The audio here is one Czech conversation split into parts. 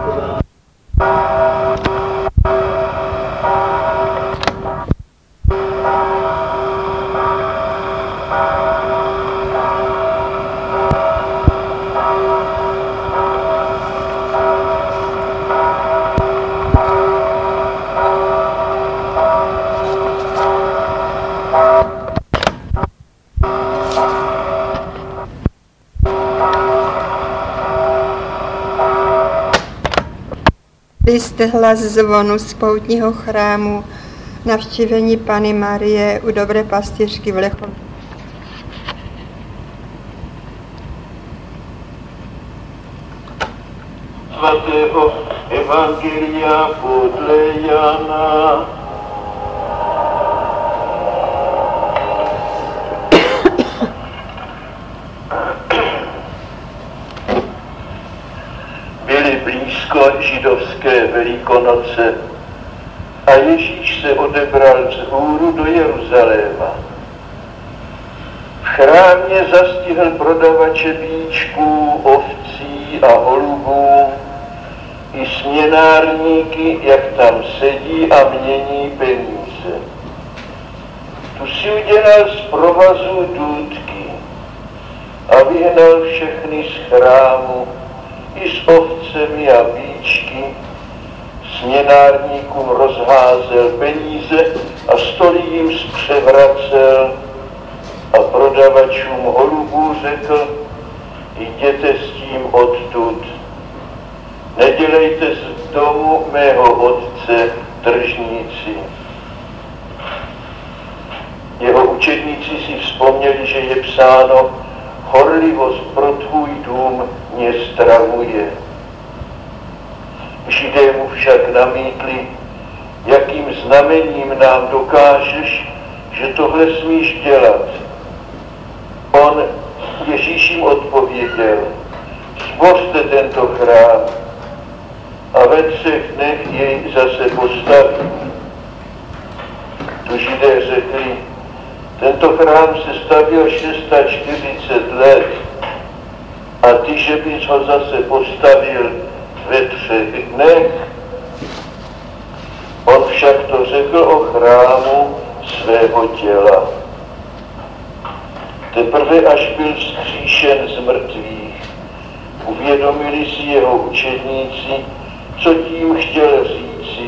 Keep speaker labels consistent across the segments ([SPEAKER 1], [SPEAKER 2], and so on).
[SPEAKER 1] Jste hlas zvonu z poutního chrámu, navštívení Panny Marie u Dobré pastýřky v Lechově.
[SPEAKER 2] Svatého evangelia podle Jana. Byly blízko židovské Velikonoce a Ježíš se odebral z hůru do Jeruzaléma. V chrámě zastihl prodavače bíčků, ovcí a holubů i směnárníky, jak tam sedí a mění peníze. Tu si udělal z provazu důtky a vyhnal všechny z chrámu, i s ovcemi a bíčky, směnárníkům rozházel peníze a stoly jim zpřevracel a prodavačům holubů řekl, jděte s tím odtud, nedělejte z domu mého otce tržníci. Jeho učedníci si vzpomněli, že je psáno, horlivost pro tvůj dům mě stravuje. Židé mu však namítli, jakým znamením nám dokážeš, že tohle smíš dělat. On Ježíš jim odpověděl, zbořte tento chrám a ve 3 dnech jej zase postavím. Tu Židé řekli, tento chrám se stavěl 640 let a ty, že bys ho zase postavil ve 3 dnech. On však to řekl o chrámu svého těla. Teprve až byl vzkříšen z mrtvých, uvědomili si jeho učedníci, co tím chtěl říci.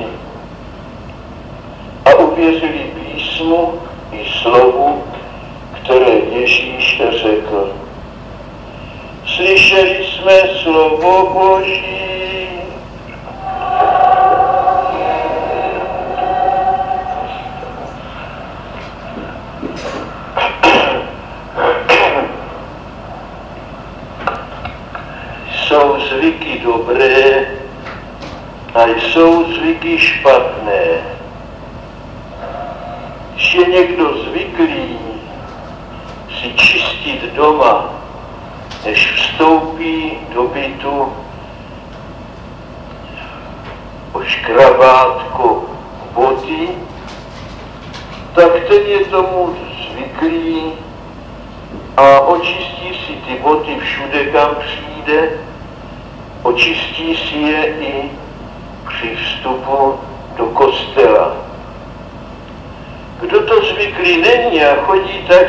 [SPEAKER 2] A uvěřili písmu i slovu, které Ježíš řekl. Slyšeli jsme slovo Boží. Jsou zvyky dobré a jsou zvyky špatné. Když je někdo zvyklý si čistit doma, než vstoupí do bytu, oškrabátko boty, tak ten je tomu zvyklý a očistí si ty boty všude, kam přijde, očistí si je i při vstupu do kostela. Kdo to zvyklý není a chodí tak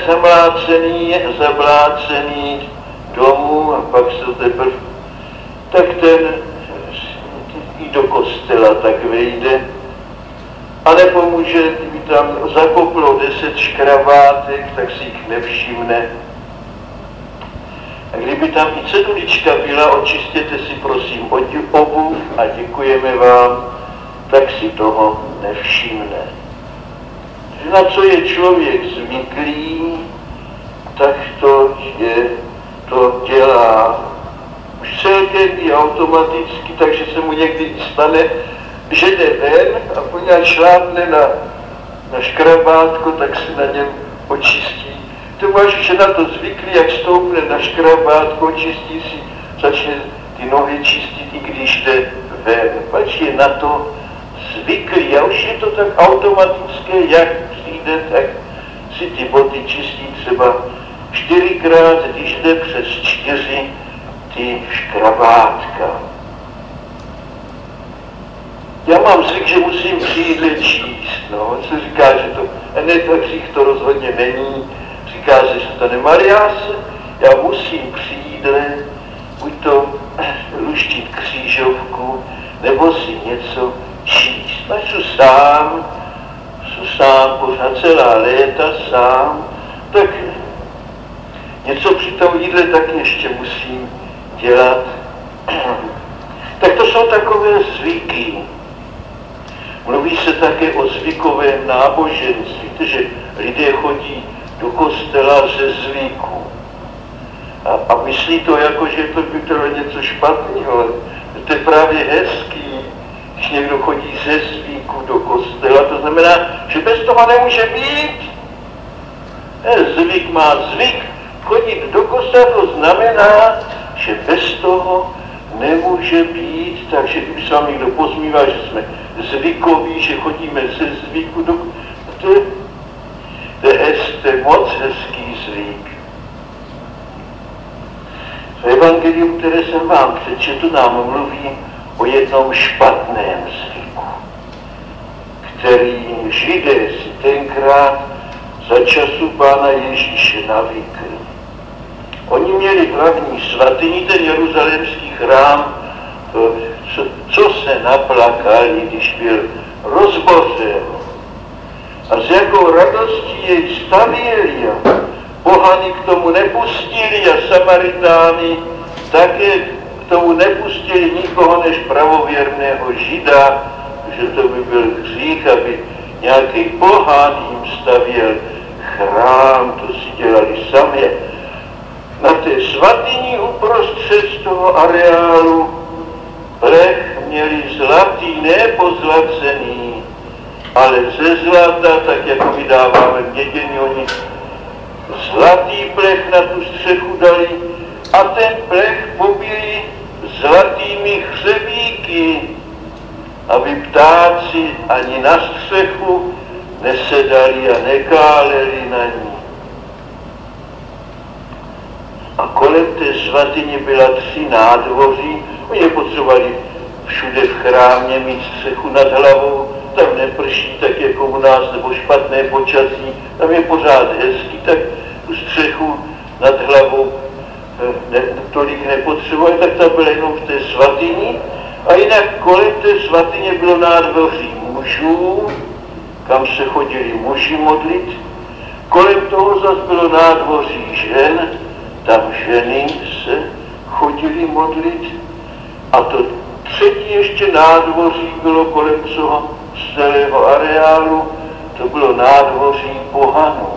[SPEAKER 2] zablácený domů a pak se teprve, tak ten i do kostela tak vejde. A nepomůže, kdyby tam zakoplo 10 škrabátek, tak si jich nevšimne. A kdyby tam i cedulička byla, očistěte si prosím obuv a děkujeme vám, tak si toho nevšimne. Na co je člověk zvyklý, tak to dělá. Už celkem i automaticky, takže se mu někdy stane, že jde ven a poněvadž šlápne na škrabátko, tak si na něm očistí. To máš, že na to zvyklý, jak stoupne na škrabátko, očistí si, začne ty nohy čistit, i když jde ven. Pač je na to zvyklý a už je to tak automatické, jak přijde, tak si ty boty čistí třeba 4krát, když jde přes 4 ty škrabátka. Já mám zvyk, že musím přijít číst, no. On se říká, že to enetachřích to rozhodně není. Říká se, že to nemá já musím přijít, buď to luštit křížovku, nebo si něco číst. No, jsou sám, pořád celá léta sám, tak něco při tom jídle taky ještě musím dělat. Tak to jsou takové zvyky. Mluví se také o zvykovém náboženství, že lidé chodí do kostela ze zvyku. A myslí to jako, že to by bylo něco špatného. To je právě hezký, když někdo chodí ze zvyku do kostela. To znamená, že bez toho nemůže být. Zvyk má zvyk. Chodit do kostela to znamená, že bez toho nemůže být. Takže když se vám někdo pozmívá, že jsme zvykoví, že chodíme ze zvyku do kostela, to je moc hezký zvyk. V evangeliu, které jsem vám přečetl, nám mluví o jednom špatném zvyku, který Židé si tenkrát za času Pána Ježíše navykli. Oni měli hlavní svatyni, ten jeruzalémský chrám, co se naplakali, když byl rozbořen. A s jakou radostí jej stavěli a pohany k tomu nepustili a Samaritáni také k tomu nepustili nikoho než pravověrného Žida, že to by byl hřích, aby nějaký pohán jim stavěl chrám, to si dělali sami. Na té svatyni uprostřed toho areálu plech měli zlatý, nepozlacený, ale ze zlata, tak jako my dáváme mědění, oni zlatý plech na tu střechu dali a ten plech pobili zlatými hřebíky, aby ptáci ani na střechu nesedali a nekáleli na ní. A kolem té svatyně byla 3 nádvoří, oni potřebovali všude v chrámě mít střechu nad hlavou, tam neprší tak jako u nás, nebo špatné počasí, tam je pořád hezký, tak tu střechu nad hlavou tolik nepotřebovali, tak tam byla jenom v té svatyni. A jinak kolem té svatyně bylo nádvoří mužů, kam se chodili muži modlit. Kolem toho zase bylo nádvoří žen, tam ženy se chodili modlit. A to 3. ještě nádvoří bylo kolem toho celého areálu, to bylo nádvoří pohanů.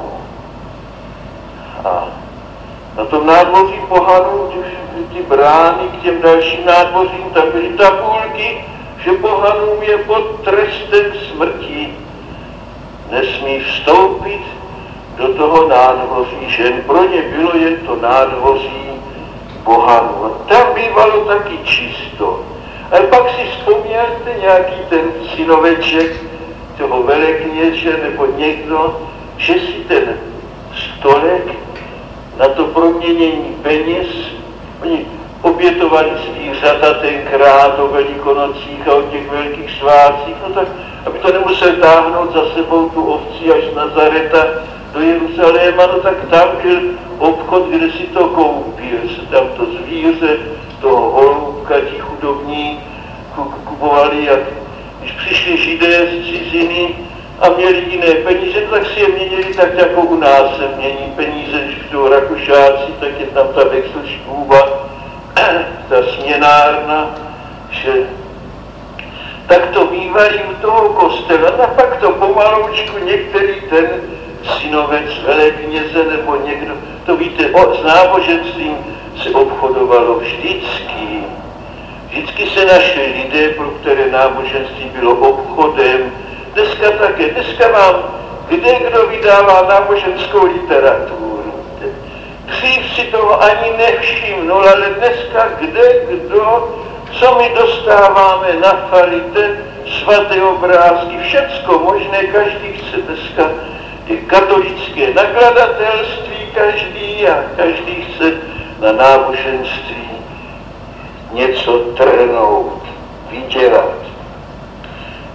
[SPEAKER 2] A na tom nádvoří pohanů, ty brány k těm dalším nádvořím, tam byly tabulky, že pohanům je pod trestem smrti. Nesmí vstoupit do toho nádvoří žen. Pro ně bylo jen to nádvoří pohanů. A tam bývalo taky čisto. Ale pak si vzpomnělte nějaký ten synoveček toho velekněže nebo někdo, že si ten stolek na to proměnění peněz, oni obětovali zvířata tenkrát o Velikonocích a o těch velkých svátcích, no tak, aby to nemusel táhnout za sebou tu ovci až z Nazareta do Jeruzaléma, no tak tam byl obchod, kde si to koupil, se tam to zvíře, toho holoubka, ti chudobní kupovali, a když přišli Židé z ciziny a měli jiné peníze, tak si je měnili tak, jako u nás se mění peníze, když přijdou Rakušáci, tak je tam ta Wechselstube, ta směnárna, že tak to bývají u toho kostela, a pak to pomaloučku některý ten synovec velekněze nebo někdo, to víte, s náboženstvím se obchodovalo vždycky. Vždycky se našli lidé, pro které náboženství bylo obchodem. Dneska také. Dneska vám kdo vydává náboženskou literaturu. Dřív si toho ani nevšimnul, ale dneska kdo, co my dostáváme na farite, svaté obrázky, všecko možné, každý chce dneska je katolické nakladatelství, každý chce na náboženství něco trhnout, vydělat.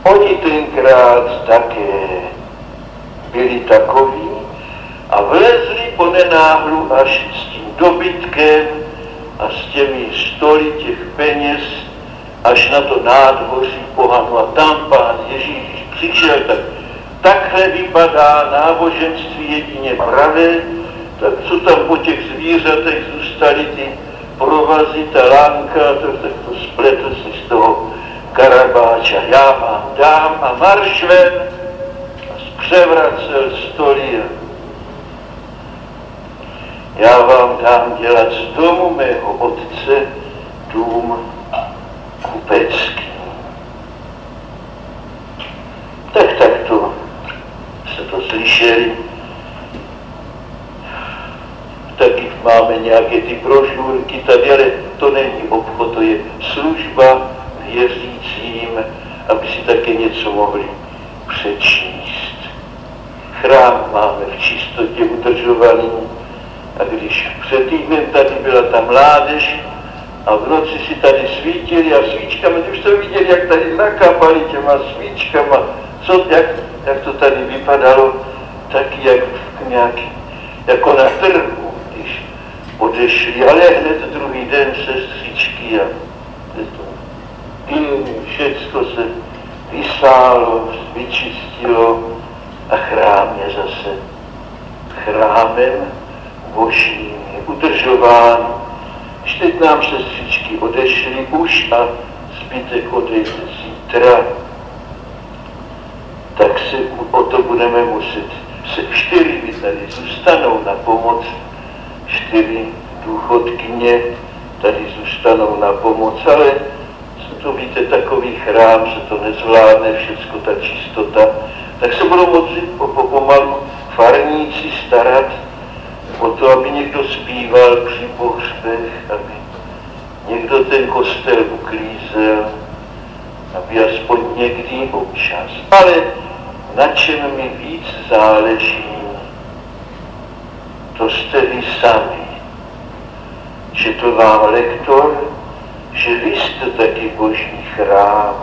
[SPEAKER 2] Oni tenkrát také byli takoví a vlezli po nenáhlu až s tím dobytkem a s těmi stoly těch peněz až na to nádvoří pohanu. A tam Pán Ježíš přišel, takhle vypadá náboženství jedině pravé, tak co tam po těch zvířatech zůstaly ty provazy, ta lánka, tak to spletl si z toho karabáča. Já vám dám a marš ven a převracel stoly. Já vám dám dělat z domu mého otce dům kupecký. Tak to se to slyšeli. Taky máme nějaké ty brožurky tady, ale to není obchod, to je služba věřícím, aby si také něco mohli přečíst. Chrám máme v čistotě udržovaný a když před týdnem tady byla ta mládež a v noci si tady svítili a svíčkami, když to viděli, jak tady nakapali těma svíčkama, jak to tady vypadalo, taky jak nějaký, jako na trhu, když odešli, ale hned druhý den sestřičky a všecko se vysálo, vyčistilo a chrám je zase chrámem Božím, je udržován. Když teď nám sestřičky odešly už a zbytek odejde zítra, tak se o to budeme muset. 4 tady zůstanou na pomoc, 4 důchodkyně tady zůstanou na pomoc, ale to víte, takový chrám se to nezvládne, všecko ta čistota, tak se budou moci pomalu farníci starat o to, aby někdo zpíval při pohřbech, aby někdo ten kostel uklízel, aby aspoň někdy občas. Ale na čem mi víc záleží, to jste vy sami. Četl vám lektor, že vy jste taky Boží chrám.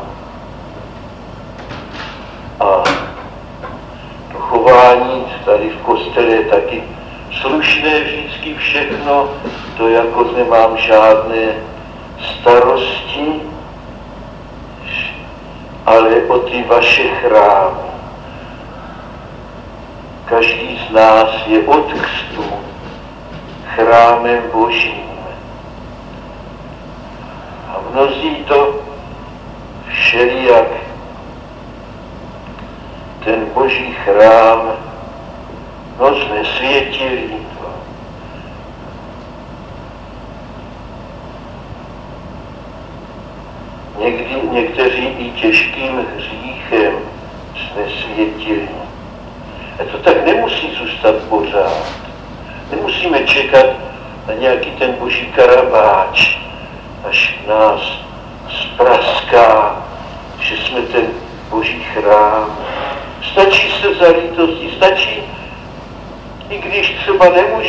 [SPEAKER 2] A to chování tady v kostele je taky slušné vždycky všechno, to jako nemám žádné starosti, ale o ty vaše chrámy. Každý z nás je od křtu chrámem Božím. A mnozí to všelijak ten Boží chrám znesvětili to. Někteří i těžkým hříchem znesvětili. A to tak nemusí zůstat pořád. Nemusíme čekat na nějaký ten Boží karabáč, až nás spraská, že jsme ten Boží chrám. Stačí se za lítostí, stačí, i když třeba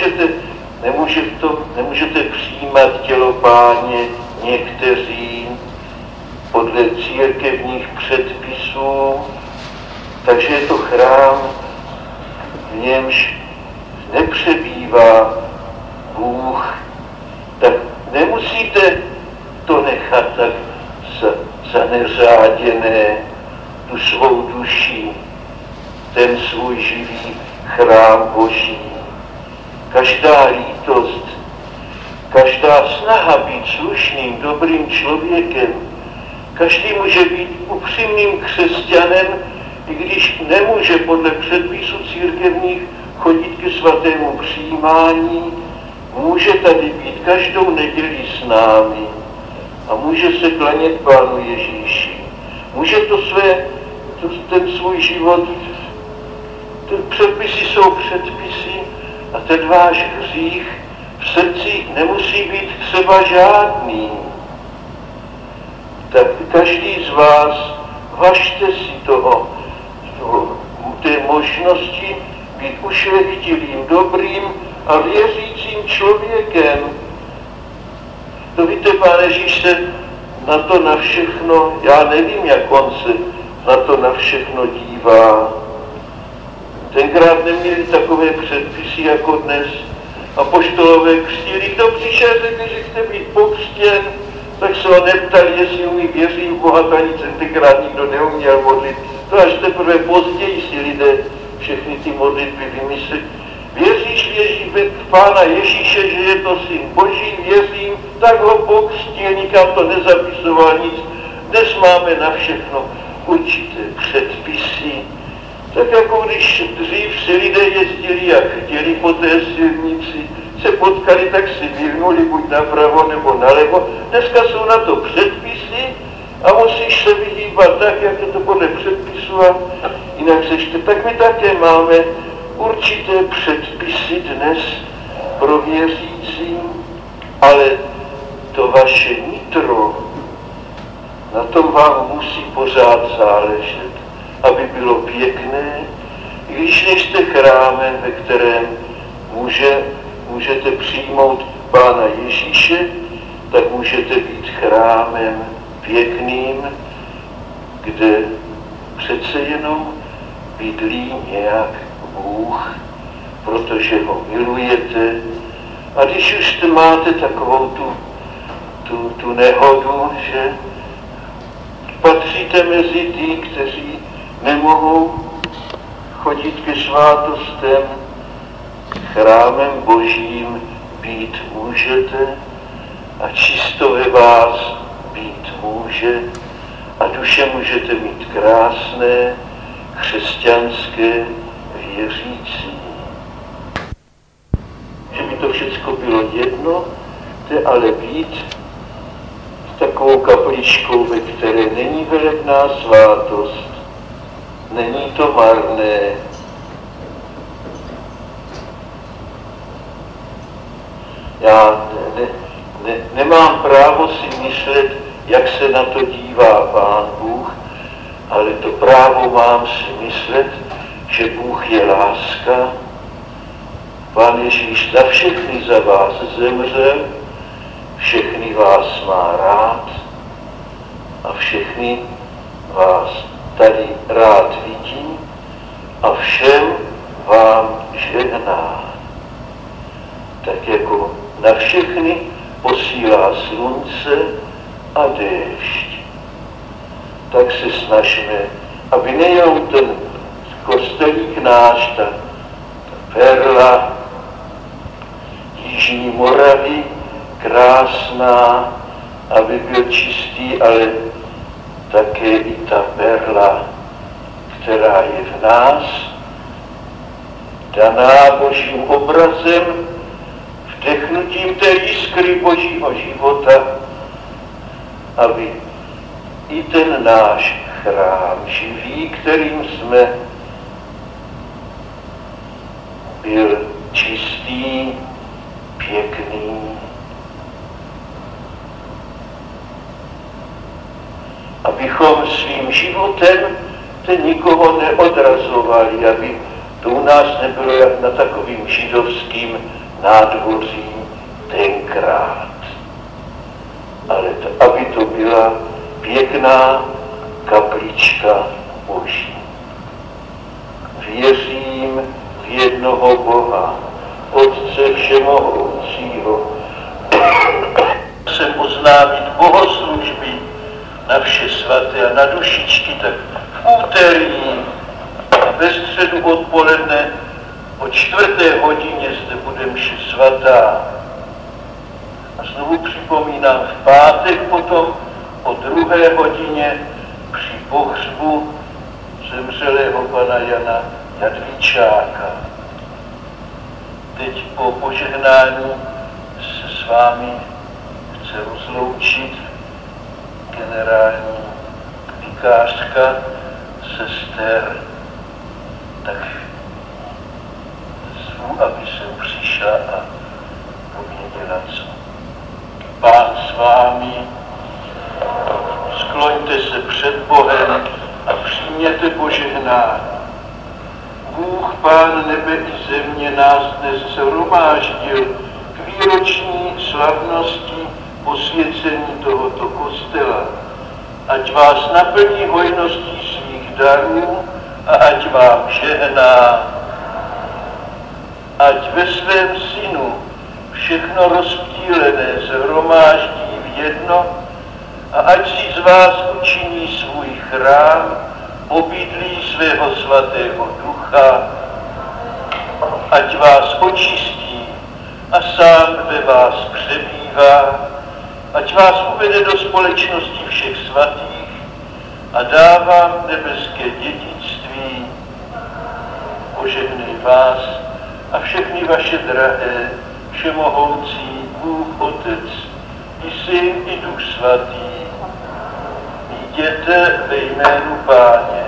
[SPEAKER 2] nemůžete přijímat tělo Páně někteří podle církevních předpisů, takže je to chrám, v němž nepřebývá Bůh, tak nemusíte to nechat tak zaneřáděné, tu svou duši, ten svůj živý chrám Boží. Každá lítost, každá snaha být slušným, dobrým člověkem, každý může být upřímným křesťanem, i když nemůže podle předpisů církevních chodit ke svatému přijímání, může tady být každou neděli s námi a může se klanět Pánu Ježíši. Může ten svůj život, předpisy jsou předpisy a ten váš hřích v srdci nemusí být třeba žádný. Tak každý z vás važte si té možnosti být ušlechtilým, dobrým a věřícím člověkem. To víte, Pán Ježíš se na všechno, já nevím, jak on se na to na všechno dívá. Tenkrát neměli takové předpisy jako dnes. Apoštolové křtili, kdo přišel, řekli, že chce být pokřtěn, tak se ho neptali, jestli umí věří v Boha, to ani tenkrát nikdo neuměl modlit. To až teprve později si lidé všechny ty modlitby vymysleli. Věříš v Pána Ježíše, že je to Syn Boží, věřím, tak ho pokřtil, nikam to nezapisoval nic. Dnes máme na všechno určité předpisy. Tak jako když dřív si lidé jezdili, jak chtěli po té silnici, se potkali, tak si vyhnuli buď napravo nebo nalevo. Dneska jsou na to předpisy a musíš se vyhýbat tak, jak je to podle předpisu a jinak se ještě. Tak my také máme určité předpisy dnes pro věřící, ale to vaše nitro, na tom vám musí pořád záležet, aby bylo pěkné, i když nejste chrámem, ve kterém můžete přijmout Pána Ježíše, tak můžete být chrámem pěkným, kde přece jenom bydlí nějak Bůh, protože ho milujete. A když už máte takovou tu nehodu, že patříte mezi ty, kteří nemohou chodit ke svátostem, chrámem Božím být můžete a čisto ve vás být může a duše můžete mít krásné, křesťanské, věřící. Že by to všecko bylo jedno, to ale být s takovou kapličkou, ve které není velebná svátost, není to marné. Já nemám právo si myslet, jak se na to dívá Pán Bůh, ale to právo mám si myslet, že Bůh je láska. Pán Ježíš za všechny za vás zemřel, všechny vás má rád a všechny vás tady rád vidí a všem vám žehná. Tak jako na všechny posílá slunce a déšť. Tak se snažme, aby nejenom ten kostelík náš, ta perla Jižní Moravy, krásná, aby byl čistý, ale také i ta perla, která je v nás, daná Božím obrazem, vdechnutím té jiskry Božího života, aby i ten náš chrám živý, kterým jsme, byl čistý, pěkný. Abychom svým životem nikoho neodrazovali, aby to u nás nebylo jak na takovým židovským nádvoří tenkrát. Ale aby to byla pěkná kaplička Boží. Věřím v jednoho Boha, Otce všemohoucího. Jsem oznámit bohoslužby na vše svaté a na dušičky, tak v úterý a ve středu odpoledne o 4. hodině zde bude mše svatá. A znovu připomínám, v pátek potom o 2. hodině při pohřbu zemřelého pana Jana Jadvíčáka. Teď po požehnání se s vámi chce rozloučit generální vikářka sester. Tak zvu, aby jsem přišla a pověděla, co. Pán s vámi, skloňte se před Bohem a přijměte požehnání. Bůh, Pán nebe i země, nás dnes shromáždil k výroční slavnosti posvěcení tohoto kostela. Ať vás naplní hojností svých darů a ať vám žehná. Ať ve svém synu všechno rozptýlené shromáždí v jedno a ať si z vás učiní svůj chrám, obydlí svého svatého ducha, ať vás očistí a sám ve vás přebývá, ať vás uvede do společnosti všech svatých a dá vám nebeské dědictví. Požehnej vás a všechny vaše drahé, všemohoucí Bůh Otec, i Syn, i Duch Svatý. Jděte ve jménu Páně.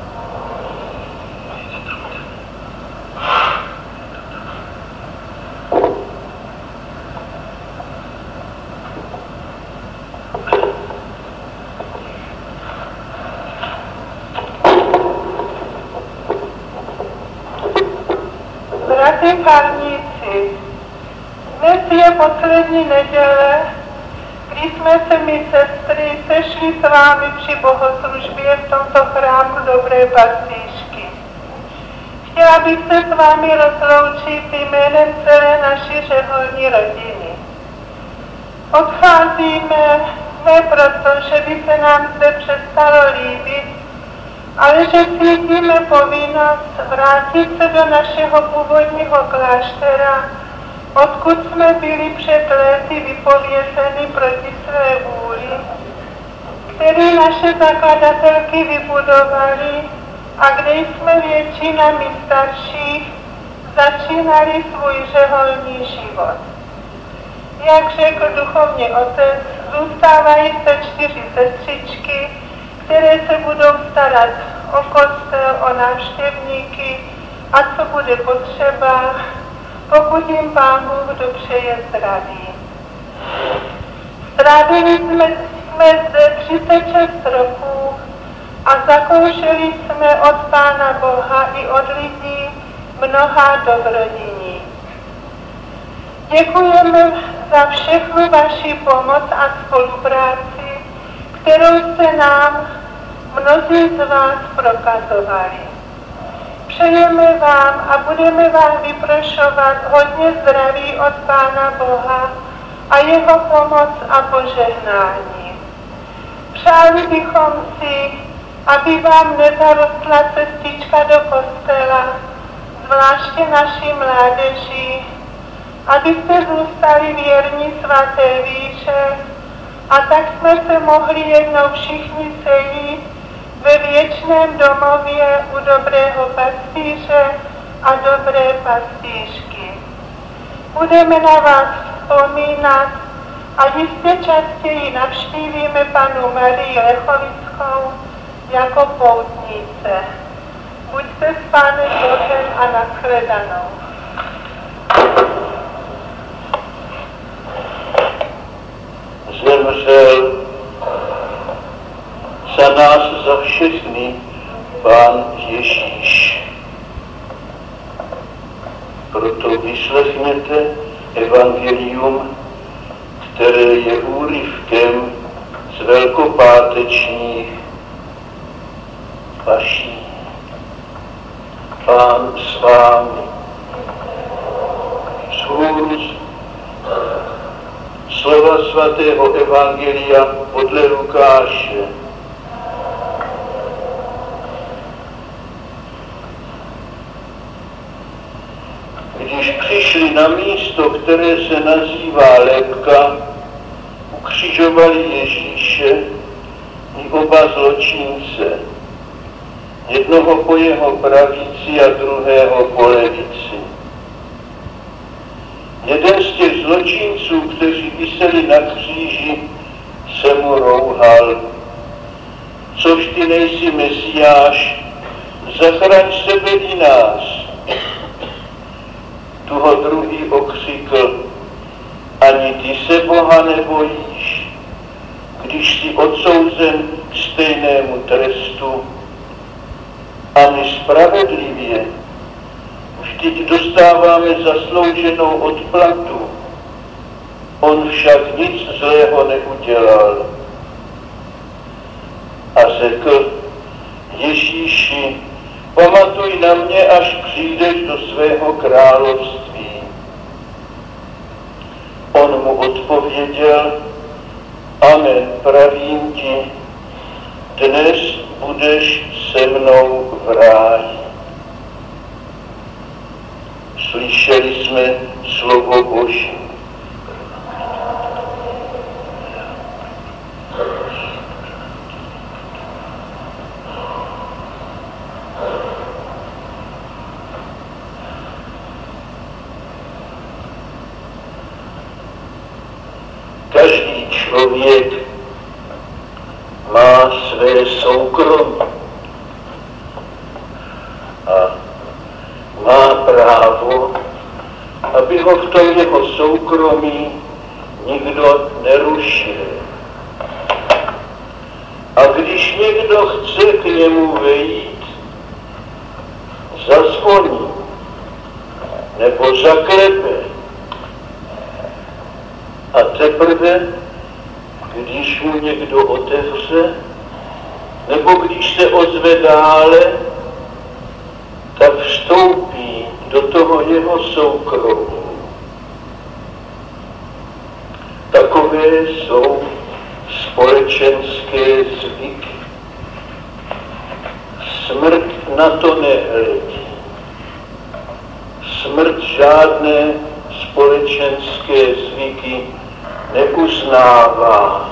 [SPEAKER 3] Drazí farníci, dnes je poslední neděle, kdy jsme se my sestry sešli s vámi při bohoslužbě v tomto chrámu Dobré Pastýřky. Chtěla bych se s vámi rozloučit jménem celé naší řeholní rodiny. Odcházíme ne proto, že by se nám zde přestalo líbit, ale že cítíme povinnost vrátit se do našeho původního kláštera, odkud jsme byli před léty vypovězeni proti své vůli, který naše zakladatelky vybudovali a kde jsme většina my starších začínali svůj řeholní život. Jak řekl duchovní otec, zůstávají se 4 sestřičky, které se budou starat o kostel, o návštěvníky a co bude potřeba, pokud jim Pán Bůh dopřeje zdraví. Strávili jsme zde 36 roků a zakoušeli jsme od Pána Boha i od lidí mnohá dobrodiní. Děkujeme za všechnu vaši pomoc a spolupráci, kterou jste nám mnozí z vás prokazovali. Přejeme vám a budeme vám vyprošovat hodně zdraví od Pána Boha a jeho pomoc a požehnání. Přáli bychom si, aby vám nezarostla cestička do kostela, zvláště naší mládeži, abyste zůstali věrní svaté víře, a tak jsme se mohli jednou všichni sejít ve věčném domově u dobrého pastýře a dobré pastýřky. Budeme na vás vzpomínat a jistě častěji navštívíme panu Marii Lechovickou jako poutnice. Buďte s Pánem Bohem a nashledanou.
[SPEAKER 2] Zemřel za nás, za všechny, Pán Ježíš. Proto vyslechněte evangelium, které je úryvkem z velkopátečních vaší. Pán s vámi. Slova svatého evangelia podle Lukáše. Když přišli na místo, které se nazývá Lebka, ukřižovali Ježíše i oba zločince, jednoho po jeho pravici a druhého po levici. Jeden z těch zločinců, kteří viseli na kříži, se mu rouhal: což ty nejsi Mesiáš, zachraň sebe i nás. Tu ho druhý okřikl: ani ty se Boha nebojíš, když jsi odsouzen k stejnému trestu. A my spravedlivě, vždyť dostáváme zaslouženou odplatu. On však nic zlého neudělal. A řekl: Ježíši, pamatuj na mě, až přijdeš do svého království. On mu odpověděl, amen, pravím ti, dnes budeš se mnou v ráji. Slyšeli jsme slovo Boží. Každý člověk má své soukromí a má právo, aby ho v tom jeho soukromí nikdo nerušil. A když někdo chce k němu vejít, zazvoní nebo zaklepe. A teprve, když mu někdo otevře, nebo když se ozve dále, tak vstoupí do toho jeho soukromí. Takové jsou společenské zvyky. Smrt na to nehledí. Smrt žádné společenské zvyky neuznává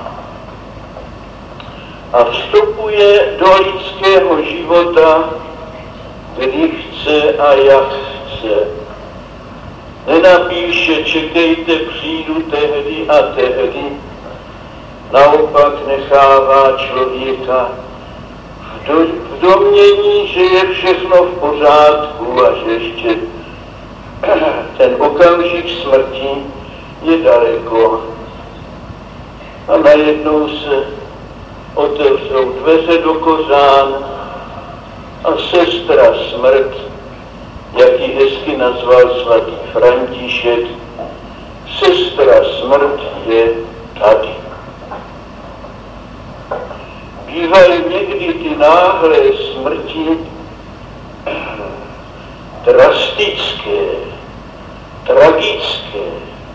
[SPEAKER 2] a vstupuje do lidského života, kdy chce a jak chce. Nenapíše, čekejte, přijdu tehdy a tehdy. Naopak nechává člověka v domnění, že je všechno v pořádku a že ještě ten okamžik smrti je daleko. A najednou se otevřou dveře do kořán a sestra smrt, jak ji hezky nazval svatý František, sestra smrt je tady. Bývají někdy ty náhlé smrti drastické, tragické,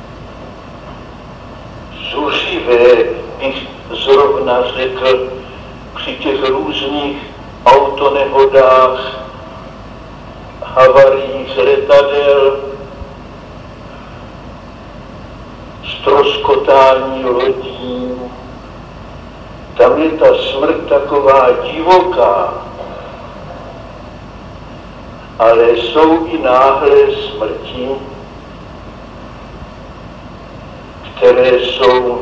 [SPEAKER 2] zuřivé, bych zrovna řekl, při těch různých autonehodách, havariích letadel, ztroskotání lodí. Tam je ta smrt taková divoká, ale jsou i náhlé smrti, které jsou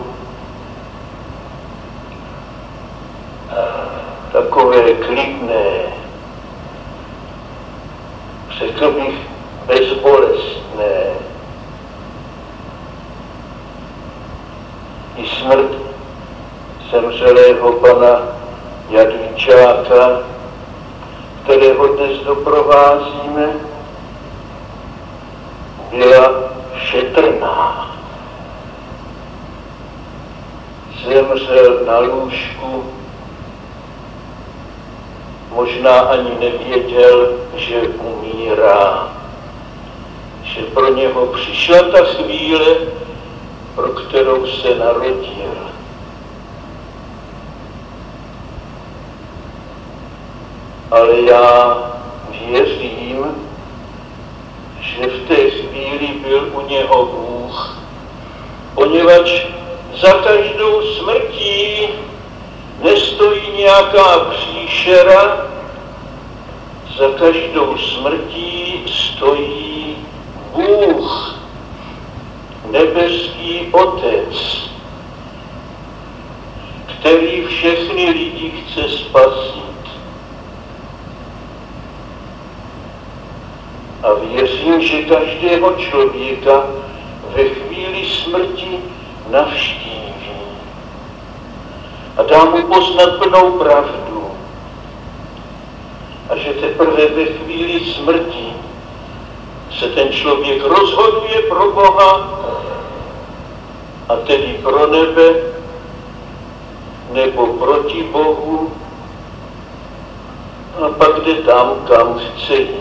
[SPEAKER 2] takové klidné, řekl bych bezbolestné. I smrt zemřelého pana Jadvičáka, kterého dnes doprovázíme, byla šetrná. Zemřel na lůžku, možná ani nevěděl, že umírá, že pro něho přišla ta chvíle, pro kterou se narodil. Ale já věřím, že v té chvíli byl u něho Bůh, poněvadž za každou smrtí nestojí nějaká příšera, za každou smrtí stojí Bůh, nebeský Otec, který všechny lidi chce spasit. A věřím, že každého člověka ve chvíli smrti navštíví a dá mu poznat plnou pravdu. A že teprve ve chvíli smrti se ten člověk rozhoduje pro Boha, a tedy pro nebe, nebo proti Bohu, a pak jde tam, kam chce jít.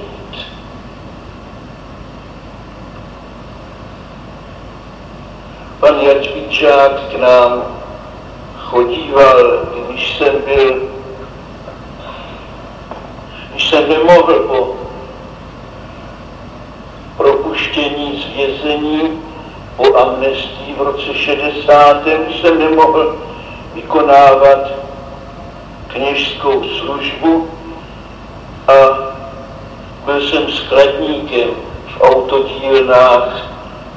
[SPEAKER 2] Pan Jadvíčák k nám chodíval, když jsem nemohl po propuštění z vězení, po amnestii v roce 60. když jsem nemohl vykonávat kněžskou službu a byl jsem skladníkem v autodílnách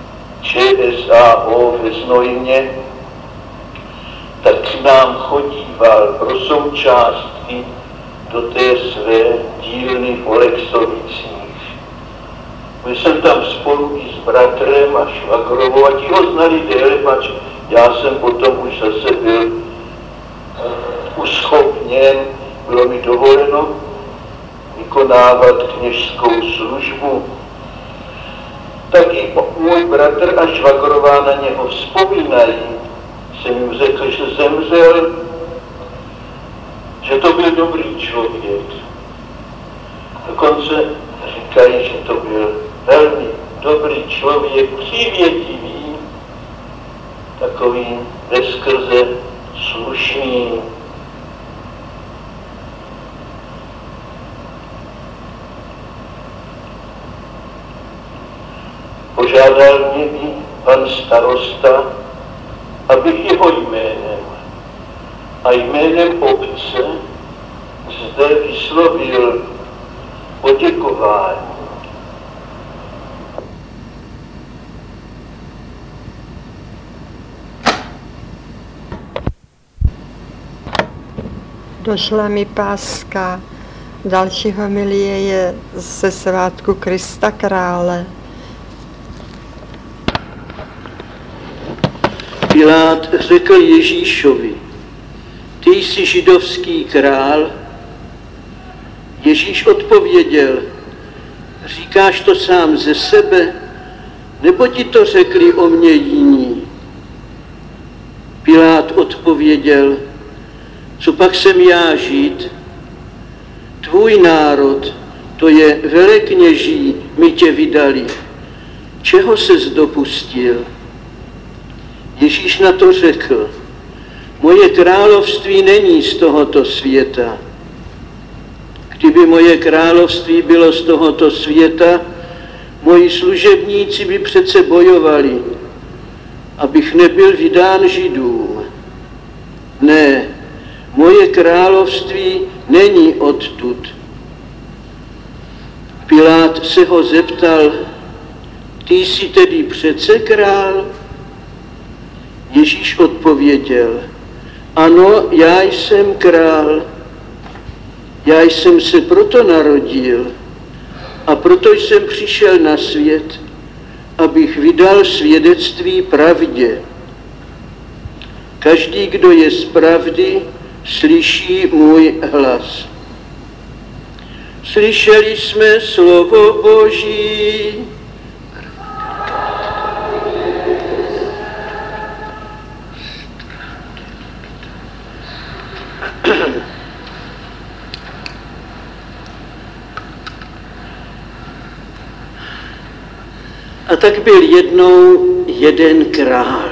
[SPEAKER 2] ČSAO ve Znojmě, tak k nám chodíval pro součástky do té své dílny v Oleksovicích. Byl jsem tam spolu i s bratrem a švagrovou a ti ho znali déle, pač já jsem potom už zase byl uschopněn, bylo mi dovoleno vykonávat kněžskou službu. Tak i můj bratr a švagrová na něho vzpomínají. Jsem jim řekl, že zemřel, že to byl dobrý člověk. Dokonce říkají, že to byl velmi dobrý člověk, přívětivý, takový veskrze slušný. Požádal mě i pan starosta, abych jeho jménem a jménem obce zde vyslovil poděkování.
[SPEAKER 1] Došla mi páska další homilie je ze svátku Krista Krále.
[SPEAKER 4] Pilát řekl Ježíšovi, ty jsi židovský král? Ježíš odpověděl, říkáš to sám ze sebe, nebo ti to řekli o mně jiní? Pilát odpověděl, co pak jsem já Žid? Tvůj národ, to je velekněží, mi tě vydali. Čeho ses dopustil? Ježíš na to řekl, moje království není z tohoto světa. Kdyby moje království bylo z tohoto světa, moji služebníci by přece bojovali, abych nebyl vydán Židům. Ne, moje království není odtud. Pilát se ho zeptal, ty jsi tedy přece král? Ježíš odpověděl, ano, já jsem král. Já jsem se proto narodil a proto jsem přišel na svět, abych vydal svědectví pravdě. Každý, kdo je z pravdy, slyší můj hlas. Slyšeli jsme slovo Boží. A tak byl jednou jeden král.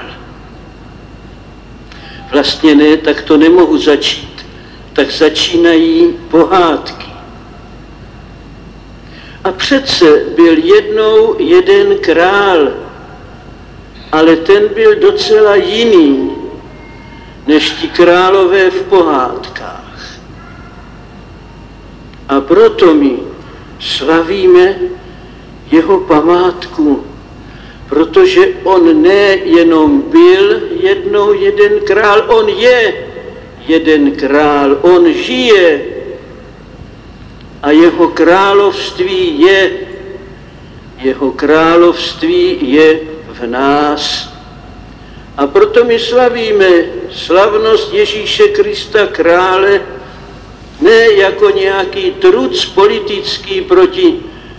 [SPEAKER 4] Vlastně ne, tak to nemohu začít. Tak začínají pohádky. A přece byl jednou jeden král, ale ten byl docela jiný, než ti králové v pohádkách. A proto my slavíme jeho památku, protože on nejenom byl jednou jeden král, on je jeden král, on žije a jeho království je v nás. A proto my slavíme slavnost Ježíše Krista Krále ne jako nějaký truc politický proti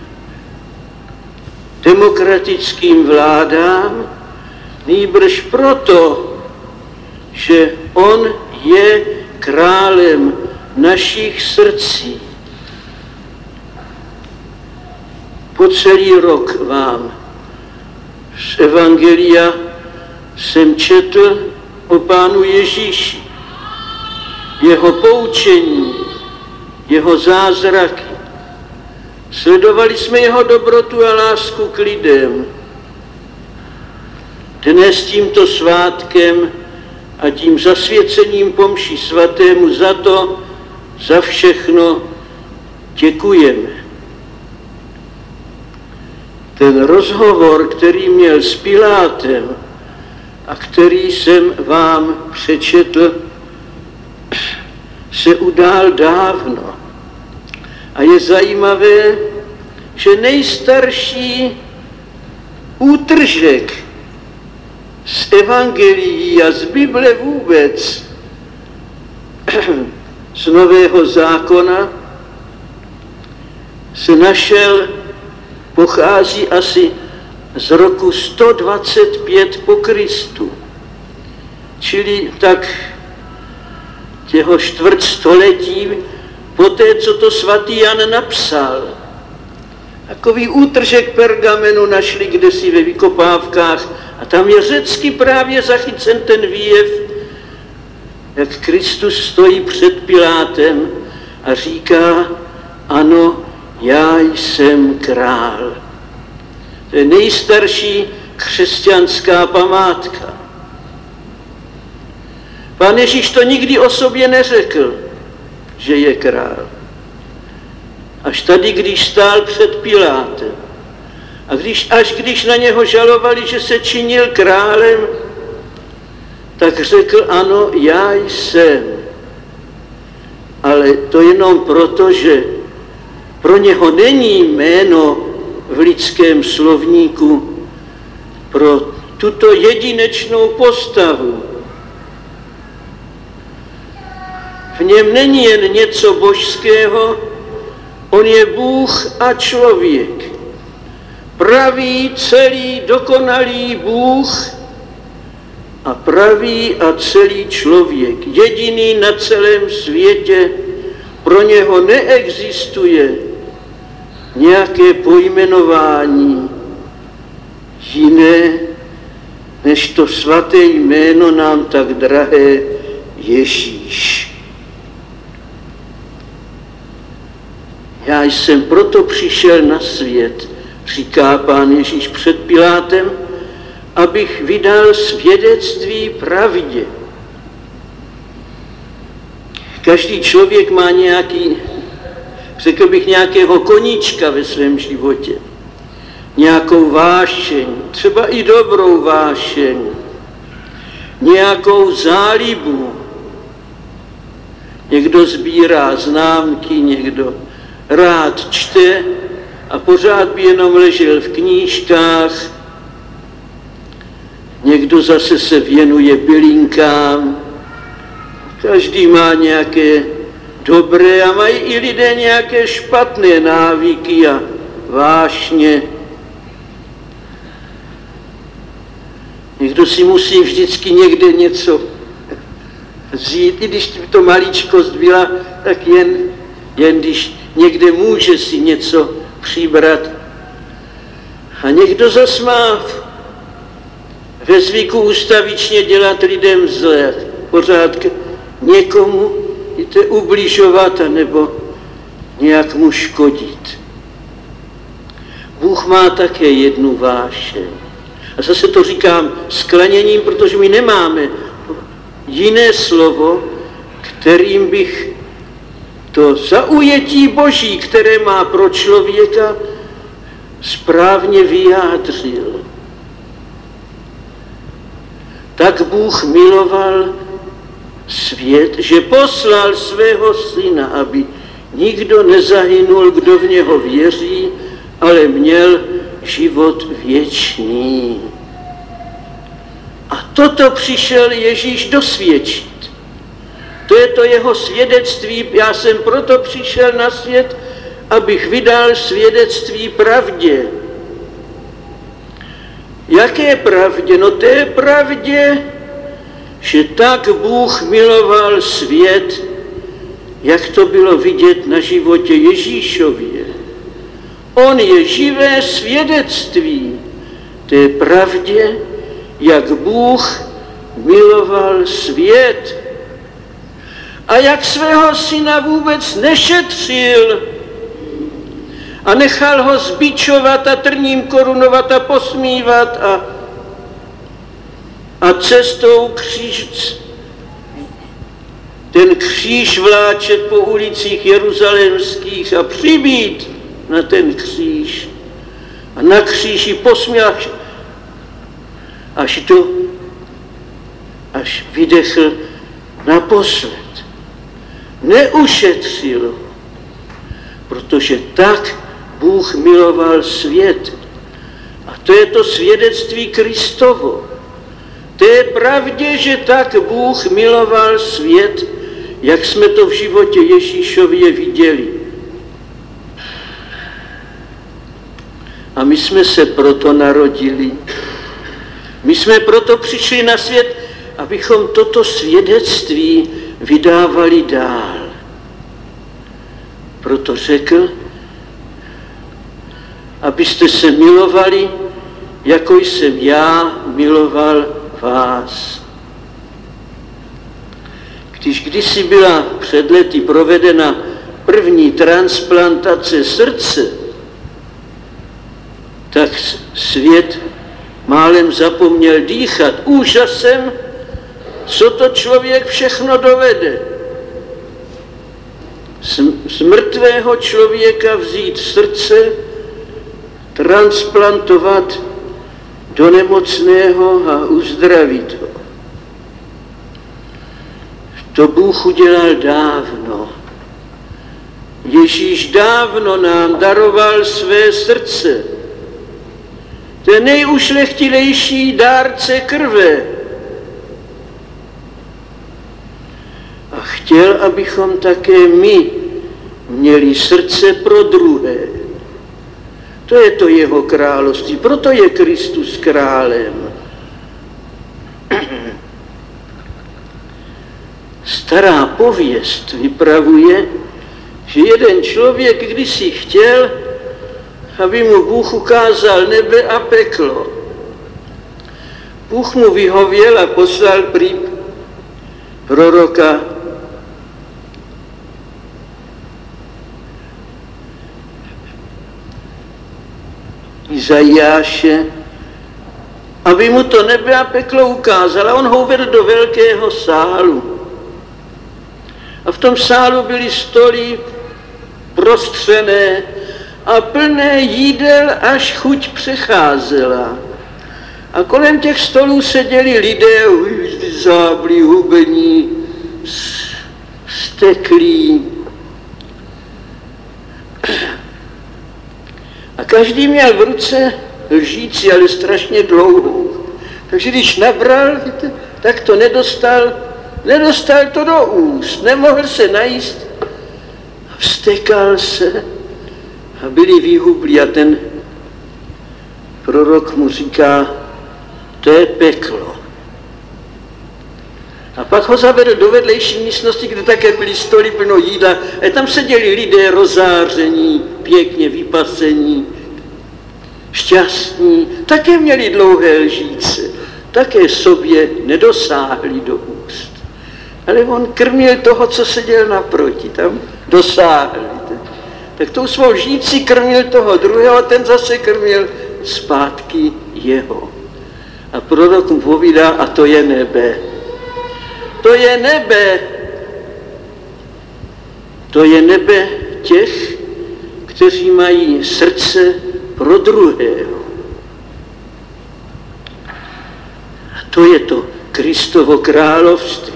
[SPEAKER 4] demokratickým vládám, nýbrž proto, že on je králem našich srdcí. Po celý rok vám z Evangelia jsem četl o Pánu Ježíši, jeho poučení, jeho zázraky. Sledovali jsme jeho dobrotu a lásku k lidem. Dnes tímto svátkem a tím zasvěcením pomši svatému za všechno děkujeme. Ten rozhovor, který měl s Pilátem a který jsem vám přečetl, se udál dávno. A je zajímavé, že nejstarší útržek z evangelií a z Bible vůbec, z Nového zákona, se našel, pochází asi z roku 125 po Kristu. Čili tak těho čtvrtstoletí poté, co to svatý Jan napsal. Takový útržek pergamenu našli kdesi ve vykopávkách a tam je řecky právě zachycen ten výjev, jak Kristus stojí před Pilátem a říká, ano, já jsem král. To je nejstarší křesťanská památka. Pán Ježíš to nikdy o sobě neřekl, že je král. Až tady, když stál před Pilátem a když na něho žalovali, že se činil králem, tak řekl, ano, já jsem. Ale to jenom proto, že pro něho není jméno v lidském slovníku pro tuto jedinečnou postavu. V něm není jen něco božského, on je Bůh a člověk. Pravý, celý, dokonalý Bůh a pravý a celý člověk. Jediný na celém světě, pro něho neexistuje nějaké pojmenování jiné, než to svaté jméno nám tak drahé Ježíš. Já jsem proto přišel na svět, říká Pán Ježíš před Pilátem, abych vydal svědectví pravdě. Každý člověk má řekl bych, nějakého koníčka ve svém životě. Nějakou vášeň, třeba i dobrou vášeň. Nějakou zálibu. Někdo sbírá známky, někdo rád čte a pořád by jenom ležel v knížkách. Někdo zase se věnuje bylinkám. Každý má nějaké dobré a mají i lidé nějaké špatné návyky a vášně. Někdo si musí vždycky někde něco vzít, i když to maličkost byla, tak jen když někde může si něco přibrat. A někdo zas má ve zvyku ustavičně dělat lidem zlé, pořád někomu jde ubližovat nebo nějak mu škodit. Bůh má také jednu vášeň. A zase to říkám skleněním, protože my nemáme jiné slovo, kterým bych to zaujetí Boží, které má pro člověka, správně vyjádřil. Tak Bůh miloval svět, že poslal svého syna, aby nikdo nezahynul, kdo v něho věří, ale měl život věčný. A toto přišel Ježíš dosvědčit. To je to jeho svědectví. Já jsem proto přišel na svět, abych vydal svědectví pravdě. Jaké pravdě? No té pravdě, že tak Bůh miloval svět, jak to bylo vidět na životě Ježíšově. On je živé svědectví té pravdě, jak Bůh miloval svět a jak svého syna vůbec nešetřil a nechal ho zbičovat a trním korunovat a posmívat a cestou ten kříž vláčet po ulicích jeruzalémských a přibít na ten kříž a na kříži posměl, až vydechl naposled. Neušetřil, protože tak Bůh miloval svět. A to je to svědectví Kristovo. To je pravdě, že tak Bůh miloval svět, jak jsme to v životě Ježíšově viděli. A my jsme se proto narodili. My jsme proto přišli na svět, abychom toto svědectví vydávali dál. Proto řekl, abyste se milovali, jako jsem já miloval vás. Když kdysi byla před lety provedena první transplantace srdce, tak svět málem zapomněl dýchat úžasem, co to člověk všechno dovede. Z mrtvého člověka vzít srdce, transplantovat do nemocného a uzdravit ho. To Bůh udělal dávno. Ježíš dávno nám daroval své srdce. Ten nejušlechtilejší dárce krve. A chtěl, abychom také my měli srdce pro druhé. To je to jeho království, proto je Kristus králem. Stará pověst vypravuje, že jeden člověk kdysi chtěl, aby mu Bůh ukázal nebe a peklo. Bůh mu vyhověl a poslal prý proroka Izajáše, aby mu to nebe a peklo ukázal. A on ho uvedl do velkého sálu. A v tom sálu byly stoly prostřené a plné jídel, až chuť přecházela. A kolem těch stolů seděli lidé, záblí, hubení, steklí. A každý měl v ruce lžíci, ale strašně dlouhou. Takže když nabral, tak to nedostal to do úst, nemohl se najíst. Vztekal se a byli vyhublí a ten prorok mu říká, to je peklo. A pak ho zavedl do vedlejší místnosti, kde také byly stoly plno jídla. A tam seděli lidé rozáření, pěkně vypasení, šťastní. Také měli dlouhé lžíce, také sobě nedosáhli do úst. Ale on krmil toho, co seděl naproti, tam dosáhli. Tak tou svou lžící krmil toho druhého a ten zase krmil zpátky jeho. A prorok mu povídá, a to je nebe. To je nebe. To je nebe těch, kteří mají srdce pro druhého. A to je to Kristovo království.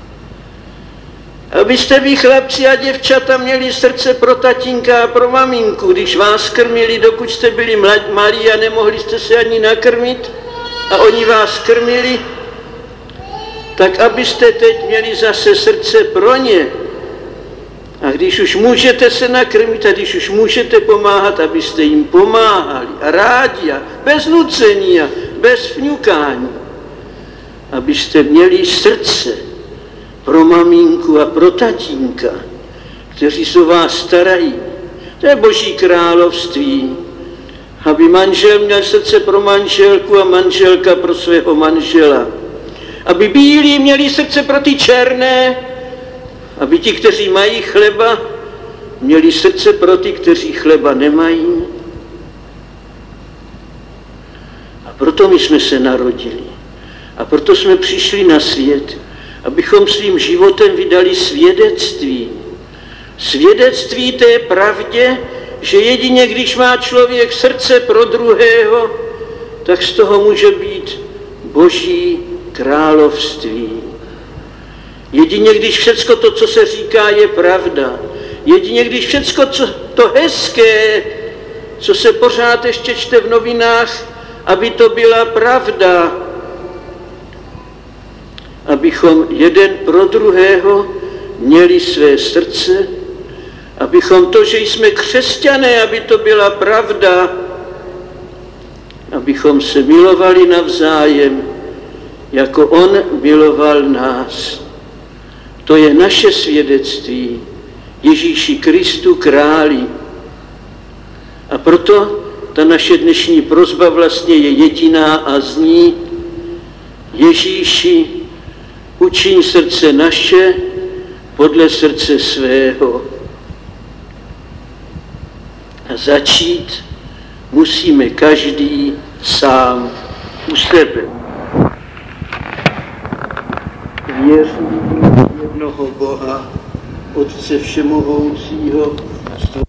[SPEAKER 4] Abyste vy, chlapci a děvčata, měli srdce pro tatínka a pro maminku, když vás krmili, dokud jste byli malí a nemohli jste se ani nakrmit a oni vás krmili, tak abyste teď měli zase srdce pro ně. A když už můžete se nakrmit a když už můžete pomáhat, abyste jim pomáhali a rádi a bez nucení a bez fňukání. Abyste měli srdce pro maminku a pro tatínka, kteří se vás starají To je Boží království. Aby manžel měl srdce pro manželku a manželka pro svého manžela. Aby bílí měli srdce pro ty černé, aby ti, kteří mají chleba, měli srdce pro ty, kteří chleba nemají. A proto my jsme se narodili. A proto jsme přišli na svět, abychom svým životem vydali svědectví. Svědectví té pravdě, že jedině když má člověk srdce pro druhého, tak z toho může být Boží království. Jedině když všecko to, co se říká, je pravda. Jedině když všecko to hezké, co se pořád ještě čte v novinách, aby to byla pravda, abychom jeden pro druhého měli své srdce, abychom to, že jsme křesťané, aby to byla pravda, abychom se milovali navzájem, jako on miloval nás. To je naše svědectví Ježíši Kristu králi. A proto ta naše dnešní prosba vlastně je jediná a zní: Ježíši, učiň srdce naše podle srdce svého. A začít musíme každý sám u sebe. Věřím v jednoho Boha, Otce všemohoucího,